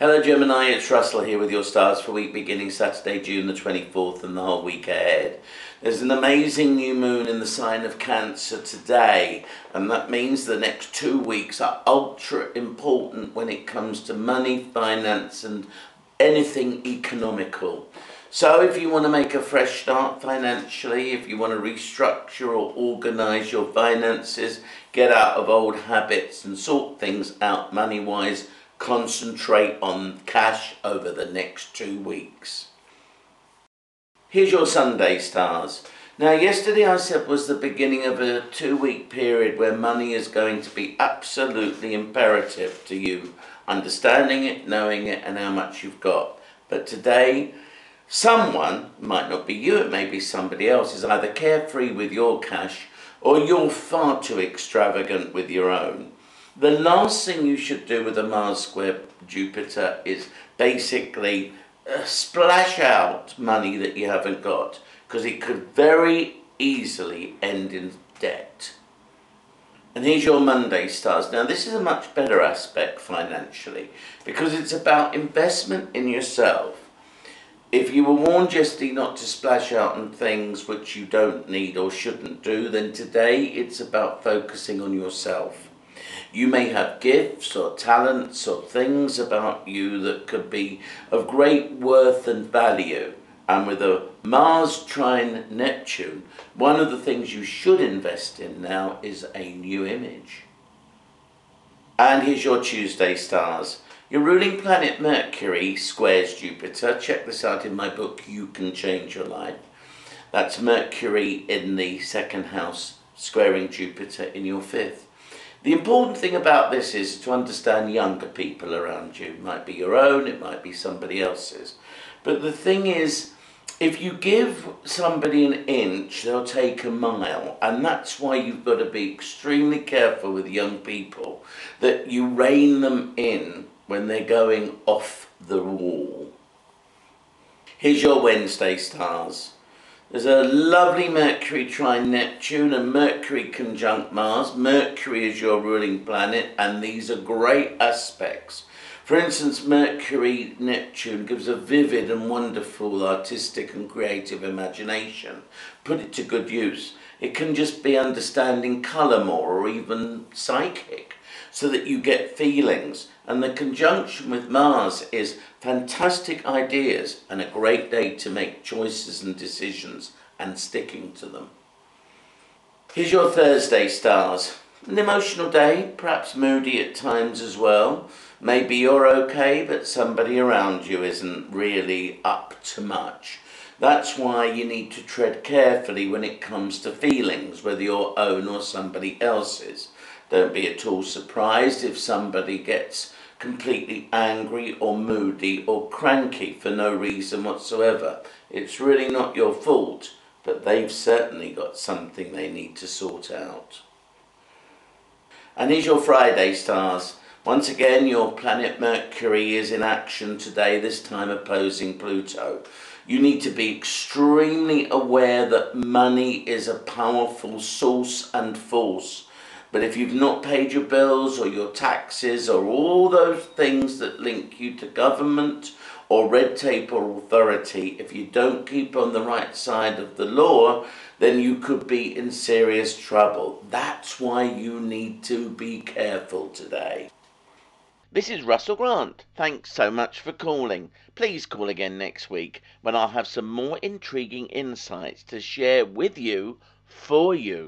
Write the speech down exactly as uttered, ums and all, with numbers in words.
Hello Gemini, it's Russell here with your stars for week beginning Saturday, June the twenty-fourth and the whole week ahead. There's an amazing new moon in the sign of Cancer today, and that means the next two weeks are ultra important when it comes to money, finance and anything economical. So if you want to make a fresh start financially, if you want to restructure or organise your finances, get out of old habits and sort things out money-wise, concentrate on cash over the next two weeks. Here's your Sunday stars. Now yesterday I said was the beginning of a two-week period where money is going to be absolutely imperative to you, understanding it, knowing it and how much you've got. But today someone, might not be you, it may be somebody else, is either carefree with your cash or you're far too extravagant with your own. The last thing you should do with a Mars square Jupiter is basically uh, splash out money that you haven't got, because it could very easily end in debt. And here's your Monday stars. Now this is a much better aspect financially, because it's about investment in yourself. If you were warned yesterday not to splash out on things which you don't need or shouldn't do, then today it's about focusing on yourself. You may have gifts or talents or things about you that could be of great worth and value. And with a Mars trine Neptune, one of the things you should invest in now is a new image. And here's your Tuesday stars. Your ruling planet Mercury squares Jupiter. Check this out in my book, You Can Change Your Life. That's Mercury in the second house squaring Jupiter in your fifth. The important thing about this is to understand younger people around you. It might be your own, it might be somebody else's. But the thing is, if you give somebody an inch, they'll take a mile. And that's why you've got to be extremely careful with young people, that you rein them in when they're going off the wall. Here's your Wednesday stars. There's a lovely Mercury trine Neptune and Mercury conjunct Mars. Mercury is your ruling planet, and these are great aspects. For instance, Mercury Neptune gives a vivid and wonderful artistic and creative imagination. Put it to good use. It can just be understanding colour more, or even psychic, so that you get feelings. And the conjunction with Mars is fantastic ideas and a great day to make choices and decisions and sticking to them. Here's your Thursday stars. An emotional day, perhaps moody at times as well. Maybe you're okay, but somebody around you isn't really up to much. That's why you need to tread carefully when it comes to feelings, whether your own or somebody else's. Don't be at all surprised if somebody gets completely angry or moody or cranky for no reason whatsoever. It's really not your fault, but they've certainly got something they need to sort out. And here's your Friday stars. Once again, your planet Mercury is in action today, this time opposing Pluto. You need to be extremely aware that money is a powerful source and force. But if you've not paid your bills or your taxes or all those things that link you to government or red tape or authority, if you don't keep on the right side of the law, then you could be in serious trouble. That's why you need to be careful today. This is Russell Grant. Thanks so much for calling. Please call again next week when I'll have some more intriguing insights to share with you, for you.